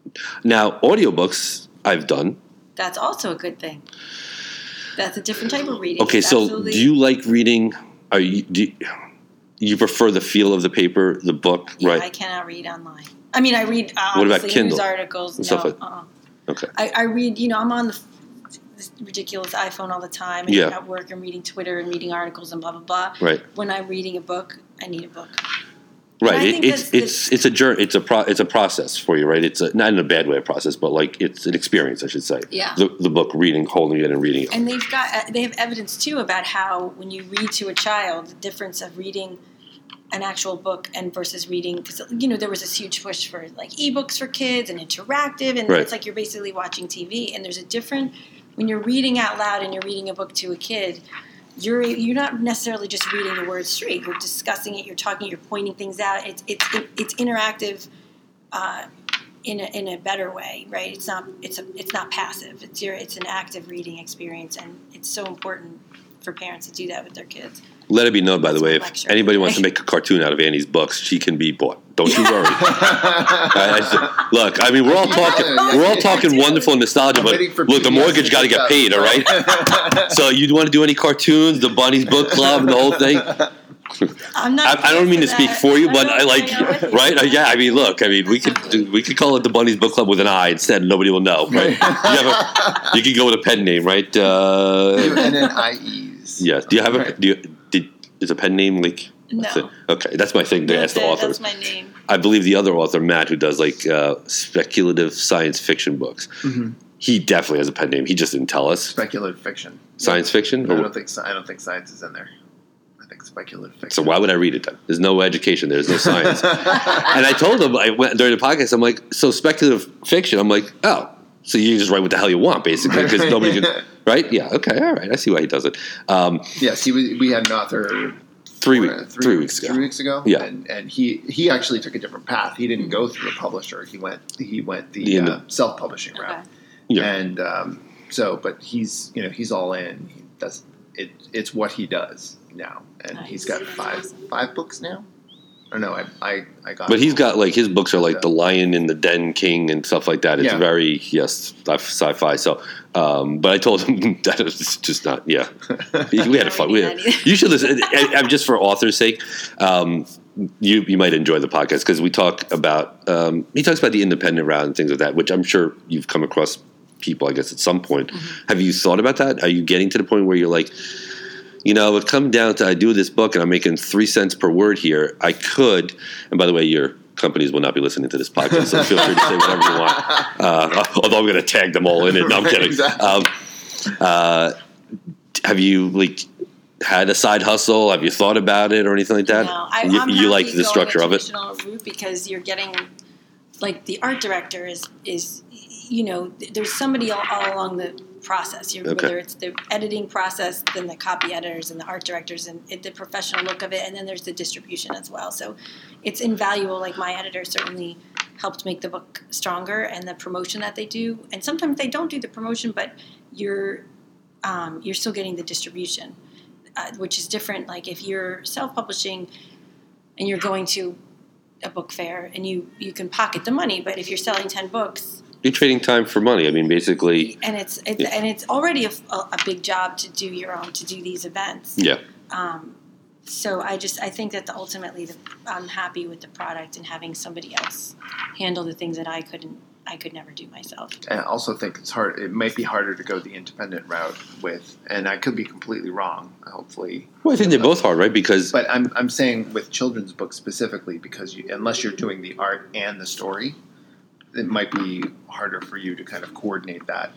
now audiobooks I've done. That's also a good thing. That's a different type of reading. Okay, so Absolutely. do you like reading? Are you do you, you prefer the feel of the paper, the book, Yeah, right? I cannot read online. I mean, I read uh, What about obviously Kindle news articles and no, stuff like- uh-uh. Okay. I, I read. You know, I'm on the this ridiculous iPhone all the time. And Yeah. At work, I'm reading Twitter and reading articles and blah blah blah. Right. When I'm reading a book, I need a book. Right. I It, think it's that's- it's it's a journey. It's a pro, it's a process for you, right? It's a, not in a bad way a process, but like it's an experience, I should say. Yeah. The the book, reading, holding it, and reading it. And they've got uh, they have evidence too about how when you read to a child, the difference of reading an actual book and versus reading, because you know there was this huge push for like ebooks for kids and interactive, and Right. it's like you're basically watching T V. And there's a different when you're reading out loud and you're reading a book to a kid. You're you're not necessarily just reading the words straight. You're discussing it. You're talking. You're pointing things out. It's it's it, it's interactive. Uh, in a, in a better way, right? It's not it's a it's not passive. It's your it's an active reading experience, and it's so important for parents to do that with their kids. Let it be known, by the That's way, my if lecture. anybody wants to make a cartoon out of Annie's books, she can be bought. Don't you worry. I- I- look, I mean, we're all talking, we're all talking wonderful nostalgia, I'm but waiting for look, the P B S mortgage to got to pick get up. paid, all right? So you want to do any cartoons, the Bunnies Book Club, and the whole thing? I'm not. I, I don't mean to for speak that. for you, I but know- I like, I know what you right? mean. Uh, yeah, I mean, look, I mean, we could do, we could call it the Bunnies Book Club with an I instead. Nobody will know, right? You, have a, you could go with a pen name, right? Uh, and then I Es. yeah. Do you have a? Right. Do you, did, is a pen name like? No. what's it? Okay, that's my thing to That's ask the it. authors. That's my name. I believe the other author, Matt, who does like uh, speculative science fiction books, Mm-hmm. he definitely has a pen name. He just didn't tell us. Speculative fiction. Science fiction? I Or- don't think sci- I don't think science is in there. I think speculative fiction. so why would I read it then? There's no education. There's no science. And I told him I went during the podcast. I'm like, so speculative fiction. I'm like, oh, so you just write what the hell you want, basically, because nobody can. Right? Yeah. Okay. All right. I see why he does it. Um, Yes, he was. We had an author three uh, weeks. Three weeks ago. Three weeks ago. Yeah. and and he he actually took a different path. He didn't go through a publisher. He went he went the, The uh, ind- self publishing Okay. route. Yeah. And um, so, but he's you know he's all in. He does it. It's what he does now, and Nice. he's got That's five awesome. five books now. Or no, I I, I got. But he's got like his books are like The Lion in the Den King and stuff like that. It's Yeah. very yes sci-fi. So, um, but I told him that it's just not. Yeah, we had a fun. We had, you should listen. I, I'm just for author's sake. Um, you you might enjoy the podcast because we talk about um, he talks about the independent route and things like that, which I'm sure you've come across people, I guess, at some point. Mm-hmm. Have you thought about that? Are you getting to the point where you're like, you know, it come down to I do this book and I'm making three cents per word here. I could, and by the way, your companies will not be listening to this podcast, so feel free to say whatever you want. Uh, although I'm going to tag them all in it. No, I'm kidding. Exactly. Um, uh, have you like had a side hustle? Have you thought about it or anything like that? No, I, you, I'm you like the structure of it? Route because you're getting, like, the art director is is you know, there's somebody all, all along the process. You're, okay. Whether it's the editing process, then the copy editors and the art directors and it, the professional look of it, and then there's the distribution as well. So it's invaluable. Like, my editor certainly helped make the book stronger, and the promotion that they do. And sometimes they don't do the promotion, but you're um, you're still getting the distribution, uh, which is different. Like, if you're self-publishing and you're going to a book fair and you, you can pocket the money, but if you're selling ten books, you're trading time for money. I mean, basically, and it's, it's yeah. and it's already a, a big job to do your own to do these events. Yeah. Um, so I just I think that the, ultimately the, I'm happy with the product and having somebody else handle the things that I couldn't I could never do myself. And I also think it's hard. It might be harder to go the independent route with, and I could be completely wrong. Hopefully, well, I think they're both hard, right? Because, but I'm I'm saying with children's books specifically because you, unless you're doing the art and the story, it might be harder for you to kind of coordinate that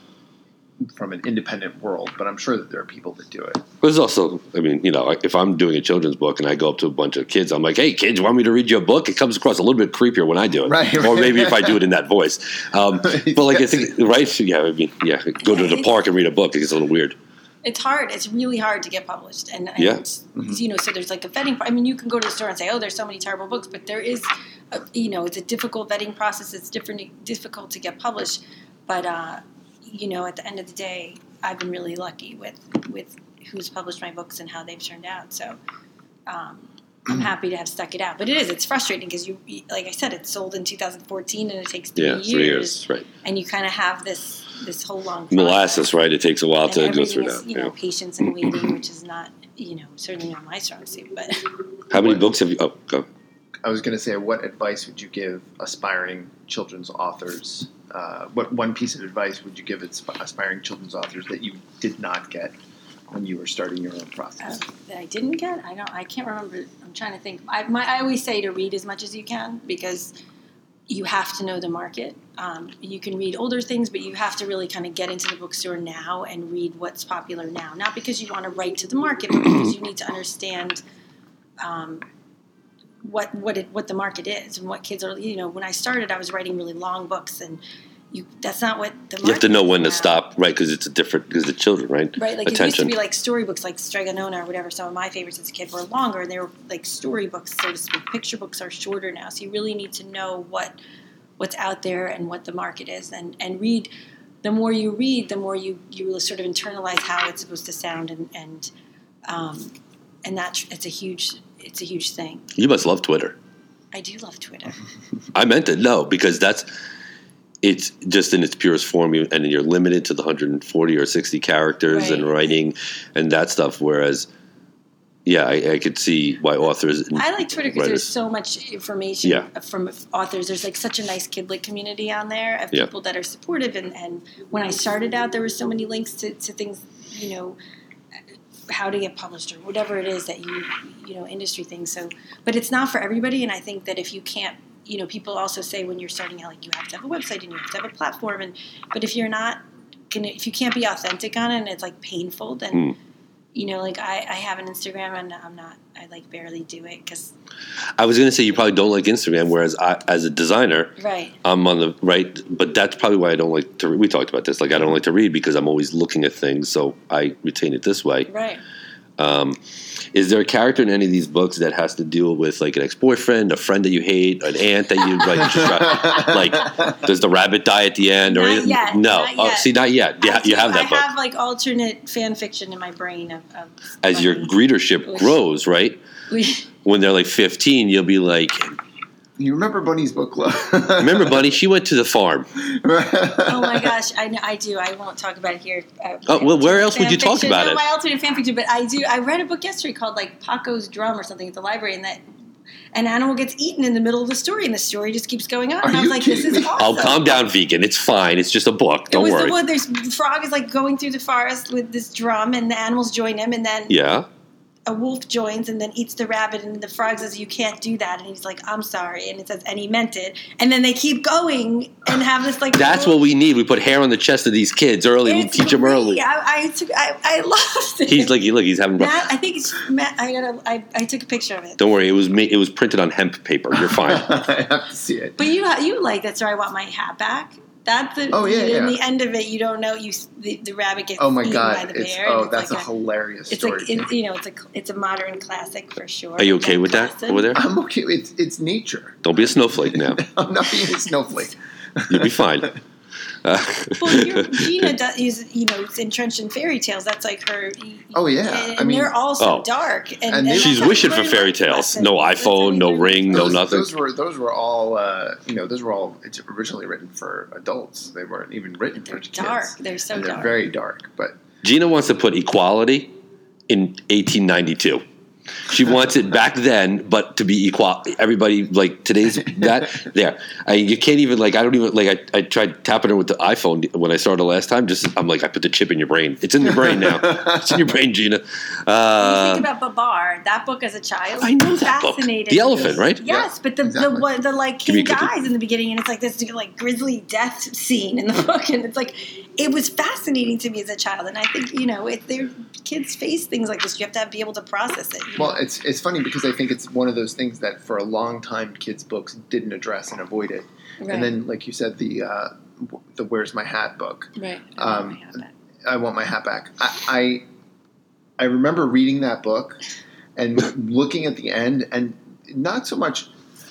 from an independent world. But I'm sure that there are people that do it. There's also, I mean, you know, if I'm doing a children's book and I go up to a bunch of kids, I'm like, hey, kids, you want me to read your book? It comes across a little bit creepier when I do it. Right, right. Or maybe if I do it in that voice. Um, but like, yes. I think, right? Yeah, I mean, yeah, go to the park and read a book. It gets a little weird. It's hard. It's really hard to get published. And, and yeah. mm-hmm. you know, so there's like a vetting. I mean, you can go to the store and say, oh, there's so many terrible books, but there is, a, you know, it's a difficult vetting process. It's different, difficult to get published. But, uh, you know, at the end of the day, I've been really lucky with, with who's published my books and how they've turned out. So um, I'm happy to have stuck it out. But it is. It's frustrating because, you, like I said, it sold in two thousand fourteen and it takes three yeah, years. three years, right. And you kind of have this this whole long process. Molasses, right? It takes a while and to go through is, that. You know, yeah. patience and waiting, which is not, you know, certainly not my strong suit. But how many books have you? Oh, go. I was going to say, what advice would you give aspiring children's authors? Uh, what one piece of advice would you give aspiring children's authors that you did not get when you were starting your own process? Uh, that I didn't get? I don't. I can't remember. I'm trying to think. I, my, I always say to read as much as you can because you have to know the market. Um, you can read older things, but you have to really kind of get into the bookstore now and read what's popular now. Not because you want to write to the market, but because you need to understand um, what what it what the market is and what kids are. You know, when I started, I was writing really long books, and you that's not what the market you have to know when now. to stop, right? Because it's a different because the children, right? Right, like Attention. It used to be like storybooks, like Stregonona or whatever. Some of my favorites as a kid were longer, and they were like storybooks, so to speak. Picture books are shorter now, so you really need to know what what's out there and what the market is, and and read. The more you read, the more you you will sort of internalize how it's supposed to sound, and and um, and that it's a huge it's a huge thing. You must love Twitter. I do love Twitter. I meant it. No, because that's it's just in its purest form, you, and you're limited to the one hundred forty or sixty characters right. and writing and that stuff. Whereas, yeah, I, I could see why authors. I like Twitter because there's so much information yeah. from authors. There's like such a nice Kidlit community on there of yeah. people that are supportive. And, and when I started out, there were so many links to, to things, you know, how to get published or whatever it is that you, you know, industry things. So, but it's not for everybody. And I think that if you can't, you know, people also say when you're starting out, like you have to have a website and you have to have a platform. And but if you're not gonna, if you can't be authentic on it, and it's like painful, then mm. you know, like I, I have an Instagram and I'm not, I like barely do it because. I was gonna say you probably don't like Instagram, whereas I, as a designer, right, I'm on the right. But that's probably why I don't like to. We talked about this. Like I don't like to read because I'm always looking at things, so I retain it this way. Right. Um, is there a character in any of these books that has to deal with like an ex-boyfriend, a friend that you hate, an aunt that you like? Try, like, does the rabbit die at the end? Or not yet, no? Not oh, yet. see, not yet. You, ha- you have that I book. I have like alternate fan fiction in my brain of, of as Bunny. your readership Which, grows, right? Which, when they're like fifteen, you'll be like. You remember Bunny's book club? Remember Bunny? She went to the farm. Oh my gosh, I know, I do. I won't talk about it here. Uh, oh well, where else would you fiction. talk about no, it? My alternate fan fiction, but I do. I read a book yesterday called like Paco's Drum or something at the library, and that an animal gets eaten in the middle of the story, and the story just keeps going on. Are and I was you like, this kidding is me? awesome. Oh, calm down, vegan. It's fine. It's just a book. It Don't was worry. the one. There's the frog is like going through the forest with this drum, and the animals join him, and then Yeah. a wolf joins and then eats the rabbit, and the frog says, "You can't do that," and he's like, "I'm sorry," and it says, and he meant it, and then they keep going and have this like. That's what we need. We put hair on the chest of these kids early. We It's teach them great. early. I, I, took, I, I loved it. He's like, look, he's having. Matt, I think it's Matt. I gotta. I, I took a picture of it. Don't worry. It was ma- It was printed on hemp paper. You're fine. I have to see it. But you, you like that story. I want my hat back. That's the. Oh, yeah, In yeah. the end of it, you don't know. You the, the rabbit gets Oh my eaten god! by the It's, bear. oh, and that's like a hilarious It's story. like it, you know, it's a it's a modern classic for sure. Are you okay Jack with that Klassen. over there? I'm okay. It's it's nature. Don't be a snowflake now. I'm not being a snowflake. You'll be fine. Uh, Well, your, Gina does, is, you know, is entrenched in fairy tales. That's like her. Oh, yeah. and, I mean- they're all so Oh. dark. And, And and they- that's She's how wishing you for learn fairy life tales. lessons. No That's how iPhone, you no learn ring, life no those, nothing. Those were those were all uh, you know. Those were all it's originally written for adults. They weren't even written They're for kids. dark. They're so and they're dark. very dark. But Gina wants to put equality in eighteen ninety-two. She wants it back then, but to be equal. Everybody like today's that there. I, you can't even like. I don't even like. I, I tried tapping her with the iPhone when I started last time. Just I'm like I put the chip in your brain. It's in your brain now. It's in your brain, Gina. When you Uh, think about Babar, that book as a child. I know that book. Fascinated. The elephant, right? Yes, Yeah, but the exactly. the what the like Give me king a cookie. dies in the beginning, and it's like this like grisly death scene in the book, and it's like it was fascinating to me as a child, and I think you know if their kids face things like this, you have to have, be able to process it. you well, know? it's it's funny because I think it's one of those things that for a long time kids' books didn't address and avoid it. right. And then, like you said, the uh, the "Where's My Hat" book. right. um, I have that. I want my hat back. I, I I remember reading that book and looking at the end, and not so much.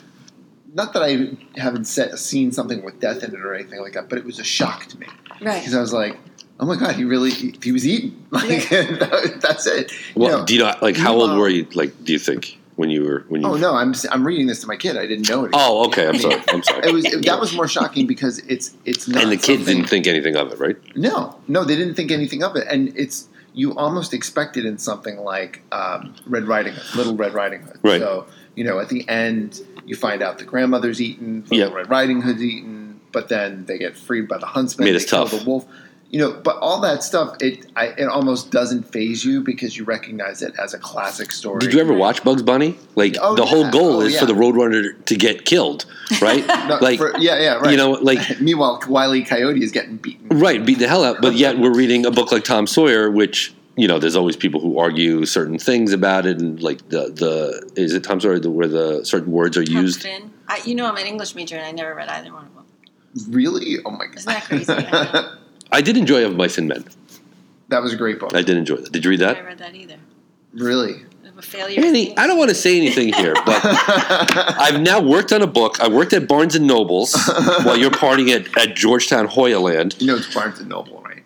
Not that I haven't set, seen something with death in it or anything like that, but it was a shock to me Right. because I was like, "Oh my god, he really he, he was eaten." Like that's it. You well, know, do you know? Like, how old meanwhile- were you? Like, do you think when you were when you? Oh no, I'm I'm reading this to my kid. I didn't know it. Oh, okay. I'm sorry. I'm sorry. It was it, that was more shocking because it's it's not. And the kids something- didn't think anything of it, right? No, no, they didn't think anything of it, and it's you almost expect it in something like um, Red Riding Hood, Little Red Riding Hood. Right. So you know, at the end, you find out the grandmother's eaten, Little Yep. Red Riding Hood's eaten, but then they get freed by the huntsman. Made they us kill tough. the wolf. You know, but all that stuff, it I, it almost doesn't phase you because you recognize it as a classic story. Did you ever watch Bugs Bunny? Like Oh, the yeah. whole goal Oh, is yeah. for the Roadrunner to get killed, right? No, like for- yeah, yeah, right. you know, like Meanwhile, Wile E. Coyote is getting beaten. right, beat the hell out. But yet we're reading a book like Tom Sawyer, which you know, there's always people who argue certain things about it, and like the the is it Tom Sawyer the, where the certain words are Huck used. Finn. I, you know, I'm an English major, and I never read either one of them. Really? Oh my god! Isn't that crazy? I did enjoy Of Mice and Men. That was a great book. I did enjoy that. Did you read I that? never read that either. Really? I'm a failure. Annie, I don't want to say anything here, but I've now worked on a book. I worked at Barnes and Nobles while you're partying at, at Georgetown Hoya Land. You know it's Barnes and Noble, right?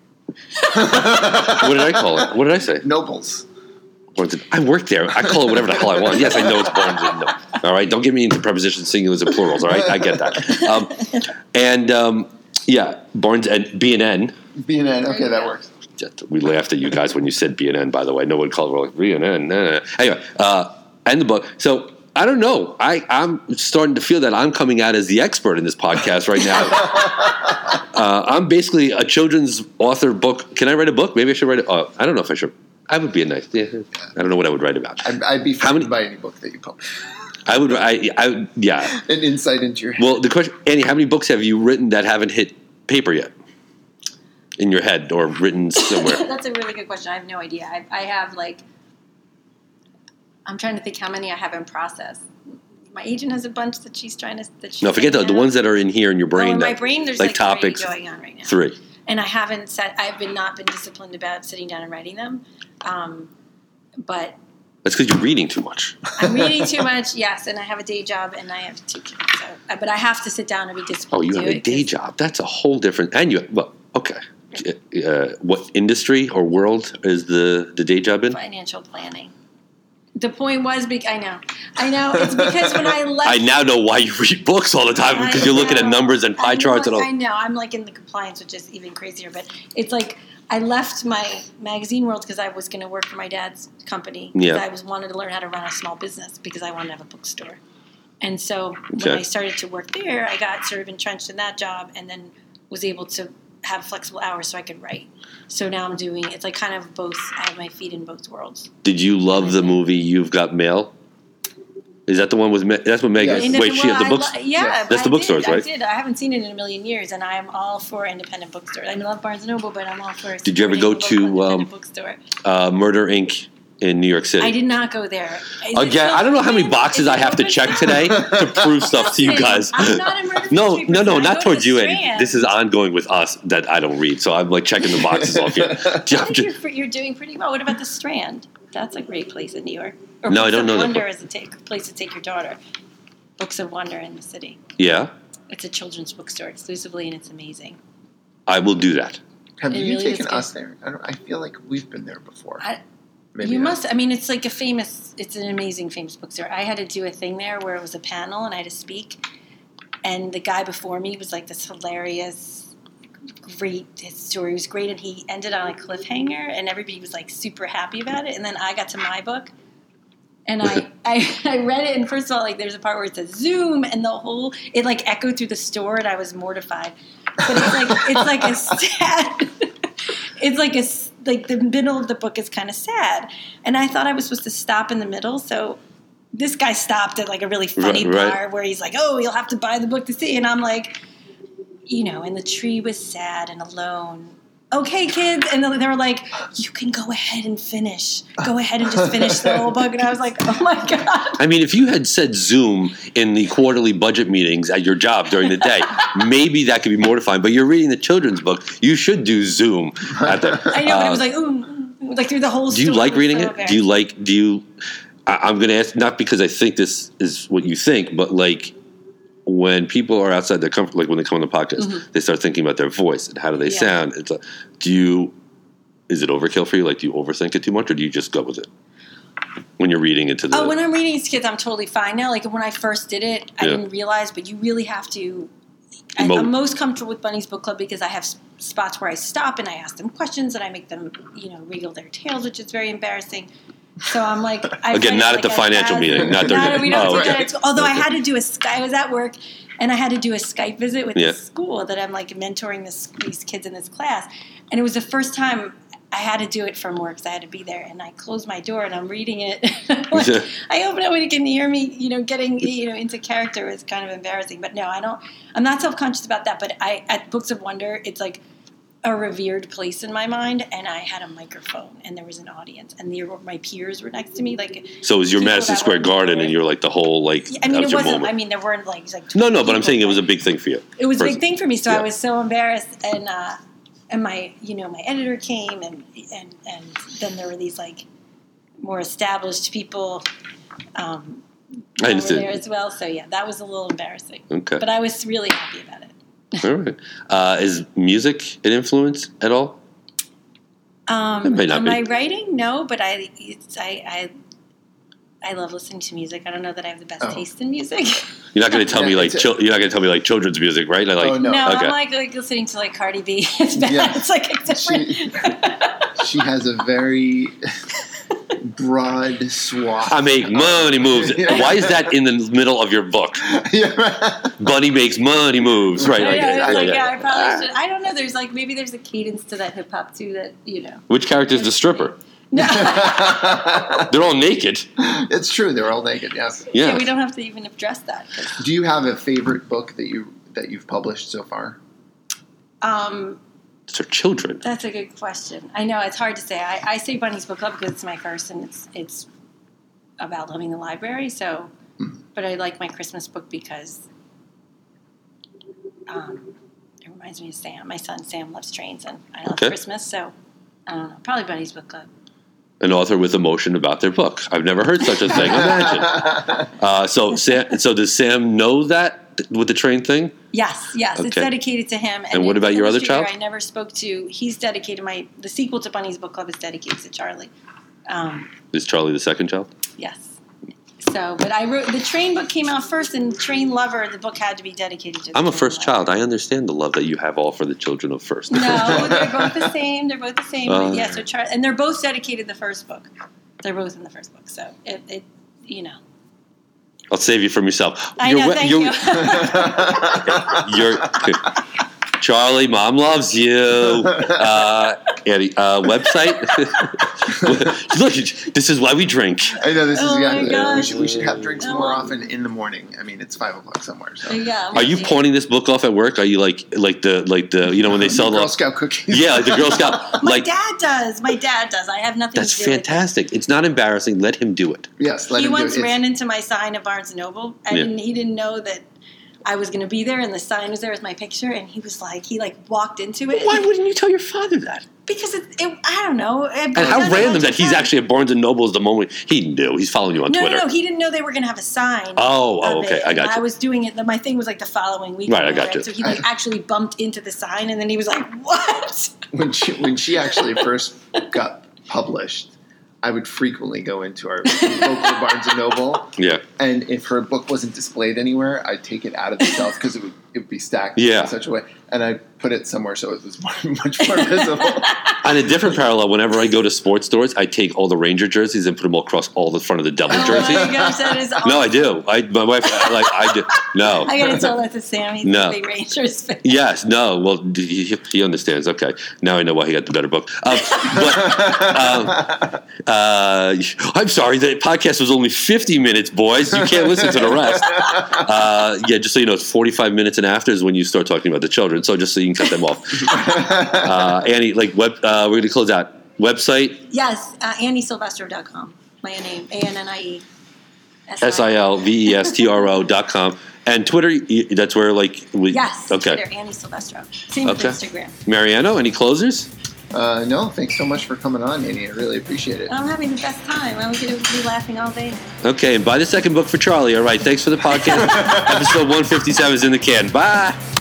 What did I call it? What did I say? Nobles. Barnes and, I work there. I call it whatever the hell I want. Yes, I know it's Barnes and Noble. All right, don't get me into prepositions, singulars, and plurals. All right, I get that. Um, and um, yeah, Barnes and B and N. B and N. There Okay, you that go. works. Just- We laughed at you guys when you said B and N. By the way, no one called. We're like B and N. Nah. Anyway, uh, and the book. So I don't know. I I'm starting to feel that I'm coming out as the expert in this podcast right now. uh, I'm basically a children's author book. Can I write a book? Maybe I should write it. Uh, I don't know if I should. I would be a nice. Yeah, I don't know what I would write about. I'd, I'd be How frightened many- by any book that you publish. I would. I. I. Yeah. An insight into your head. Well, the question, Annie, how many books have you written that haven't hit paper yet? In your head or written somewhere? That's a really good question. I have no idea. I, I have like, I'm trying to think how many I have in process. My agent has a bunch that she's trying to. That she's No, forget the, sending the out. ones that are in here in your Oh, brain. in my that- brain, there's like like, topics. three going on right now. Three. And I haven't set. I've been not been disciplined about sitting down and writing them. Um, but That's because you're reading too much. I'm reading too much. Yes, and I have a day job and I have two kids. So, uh, but I have to sit down and be disciplined. Oh, you to have do a it day 'cause job. That's a whole different. And you, well, okay. Uh, what industry or world is the, the day job in? Financial planning. The point was, be- I know, I know. It's because when I left, I now know why you read books all the time because I you're looking at know. numbers and pie I know, charts and all. I know. I'm like in the compliance, which is even crazier. But it's like I left my magazine world because I was going to work for my dad's company. Because Yeah. I was wanted to learn how to run a small business because I wanted to have a bookstore. And so Okay. when I started to work there, I got sort of entrenched in that job and then was able to have flexible hours so I could write. So now I'm doing, it's like kind of both, I have my feet in both worlds. Did you love the movie You've Got Mail? Is that the one with, Me- that's what Megan, Yes. wait, she well, had the I books? lo- yeah, That's the I bookstores, did, right? I did. I haven't seen it in a million years, and I am all for independent bookstores. I love Barnes and Noble, but I'm all for. Did you ever go supporting to, local um, independent bookstore? Uh, Murder, Incorporated in New York City. I did not go there. Is it Again, still I don't know how many open? boxes Is I it have to open check still? today to prove stuff to you Listen, guys. I'm not a murder No, mystery no, no, person. I not go to towards the you, Eddie. Strand. This is ongoing with us that I don't read, so I'm like checking the boxes off here. I think you're, fr- you're doing pretty well. What about the Strand? That's a great place in New York. Or No, I Books don't of know that Wonder part. is a take, place to take your daughter. Books of Wonder in the city. Yeah, It's a children's bookstore exclusively, and it's amazing. I will do that. Have It you really is taken good. us there? I, don't, I feel like we've been there before. I, Maybe you not. must. I mean, it's like a famous. It's an amazing, famous bookstore. I had to do a thing there where it was a panel, and I had to speak. And the guy before me was like this hilarious, great. His story was great, and he ended on a cliffhanger, and everybody was like super happy about it. And then I got to my book, and I, I, I read it, and first of all, like there's a part where it says Zoom, and the whole it like echoed through the store, and I was mortified. But it's like it's like a sad. It's like a like the middle of the book is kind of sad, and I thought I was supposed to stop in the middle. So this guy stopped at like a really funny Right, right. part where he's like, "Oh, you'll have to buy the book to see," and I'm like, you know, and the tree was sad and alone. Okay, kids, and then they were like, "You can go ahead and finish. Go ahead and just finish the whole book." And I was like, "Oh my god!" I mean, if you had said Zoom in the quarterly budget meetings at your job during the day, maybe that could be mortifying. But you're reading the children's book. You should do Zoom at the. I know, but it uh, was like, ooh, ooh, like through the whole. Do you story like was reading so it? Do you like? Do you? I, I'm going to ask not because I think this is what you think, but like when people are outside their comfort, like when they come on the podcast, Mm-hmm. they start thinking about their voice and how do they Yeah. sound. It's like, do you? Is it overkill for you? Like, do you overthink it too much, or do you just go with it when you're reading into the? Oh, when I'm reading these kids, I'm totally fine now. Like when I first did it, I Yeah. didn't realize, but you really have to. I, Emo- I'm most comfortable with Bunny's Book Club because I have s- spots where I stop and I ask them questions and I make them, you know, wriggle their tails, which is very embarrassing. So I'm like, I Again, find not it at the like I- financial as- meeting, not during No, the- we don't oh, do okay. that at school. Although I Okay. had to do a Sky. I was at work and I had to do a Skype visit with Yeah. this school that I'm like mentoring this, these kids in this class, and it was the first time I had to do it from work because I had to be there. And I closed my door and I'm reading it. Like, Yeah. I hope nobody can hear me, you know, getting you know into character is kind of embarrassing. But no, I don't. I'm not self conscious about that. But I at Books of Wonder, it's like a revered place in my mind. And I had a microphone and there was an audience, and the, my peers were next to me. Like, So it was your people Madison that Square were Garden, there. and you're like the whole like. I mean, that was it your wasn't. moment. I mean, there weren't like like no, no, but I'm people, saying it was a but big thing for you. It was a First- big thing for me. So Yeah. I was so embarrassed, and uh, and my you know my editor came, and and and then there were these like more established people um, I over understand. there as well. So yeah, that was a little embarrassing, Okay. but I was really happy about it. All right. Uh, is music an influence at all? Um, It may not am be. I writing? No, but I it's I. I I love listening to music. I don't know that I have the best Oh. taste in music. You're not going to tell Yeah, me like it's a- chil- you're not going to tell me like children's music, right? Like, Oh, no. No, Okay. I'm like, like listening to like Cardi B. It's bad. Yeah. It's like a different. She, she has a very broad swath. I make money moves. Yeah. Why is that in the middle of your book? Yeah. Bunny makes money moves, right? I, like- know, it's yeah, like, yeah. yeah, I probably should. I don't know. There's like maybe there's a cadence to that hip hop too. That you know. Which character is the stripper? No, They're all naked. It's true. They're all naked. Yes. Yeah. yeah, we don't have to even address that. 'cause, Do you have a favorite book that you that you've published so far? Um, It's for children. that's a good question. I know it's hard to say. I, I say Bunny's Book Club because it's my first, and it's it's about loving the library. So, but I like my Christmas book because um, it reminds me of Sam. My son Sam loves trains, and I love Okay. Christmas. So, I don't know. Probably Bunny's Book Club. An author with emotion about their book. I've never heard such a thing. Imagine. Uh, so, Sam, so does Sam know that with the train thing? Yes, yes, it's Okay. dedicated to him. And what it's about an your other illustrator child? I never spoke to. He's dedicated. My the sequel to Bunny's Book Club is dedicated to Charlie. Um, Is Charlie the second child? yes, So, but I wrote the Train book came out first, and Train Lover, the book had to be dedicated to. The I'm a Train first Lover. child. I understand the love that you have all for the children of first. No, they're both the same. They're both the same. Uh, but yeah, so Char- and they're both dedicated to the first book. They're both in the first book, so it, it you know. I'll save you from yourself. I You're know, we- thank you're- you. You're Charlie, Mom loves you. Uh, Annie, uh, website. Look, this is why we drink. I know this is Oh my exactly. We gosh. should, we should have drinks Oh. more often in the morning. I mean, it's five o'clock somewhere. So. Yeah. Are you pawning this book off at work? Are you like like the like the you know when they sell Girl the Scout cookies. yeah like the Girl Scout My like dad does. My dad does. I have nothing that's to do fantastic. It's not embarrassing. Let him do it. Yes. with Let it. He him do once it. It's- ran into my sign at Barnes and Noble, and Yeah. he didn't know that I was going to be there, and the sign was there with my picture, and he was like, he like walked into it. Why wouldn't you tell your father that? Because it, it I don't know. And how random that he's actually at Barnes and Noble the moment he knew. He's following you on no, Twitter. No, no, he didn't know they were going to have a sign. Oh, oh, of okay, it, I got and you. I was doing it. My thing was like the following week. Right, or I got whatever, you. So he like actually bumped into the sign, and then he was like, "What?" when she when she actually first got published, I would frequently go into our local Barnes and Noble, Yeah. and if her book wasn't displayed anywhere, I'd take it out of the shelf because it would it would be stacked Yeah. in such a way, and I'd put it somewhere so it was much more visible. On a different parallel, whenever I go to sports stores, I take all the Ranger jerseys and put them all across all the front of the Devil Oh jerseys. my gosh, that is awesome. No, I do. I my wife like I do. No. I gotta tell that to Sam. He's No. a big Rangers fan. Yes, no. Well, he, he understands. Okay, now I know why he got the better book. Um, but um, uh, I'm sorry, the podcast was only fifty minutes, boys. You can't listen to the rest. Uh, yeah, just so you know, it's forty-five minutes and after is when you start talking about the children. So just so you can cut them off. Uh, Annie, like web, uh, we're going to close out. Website, Yes, uh, Annie Silvestro dot com. My name, A N N I E. S I L V E S T R O dot com. And Twitter, y- that's where, like, we. Yes, Okay. Twitter, Annie Silvestro. Same Okay. with Instagram. Mariano, any closers? Uh, no, thanks so much for coming on, Annie. I really appreciate it. I'm having the best time. I'm going to be laughing all day now. Okay, and buy the second book for Charlie. All right, thanks for the podcast. Episode one fifty-seven is in the can. Bye.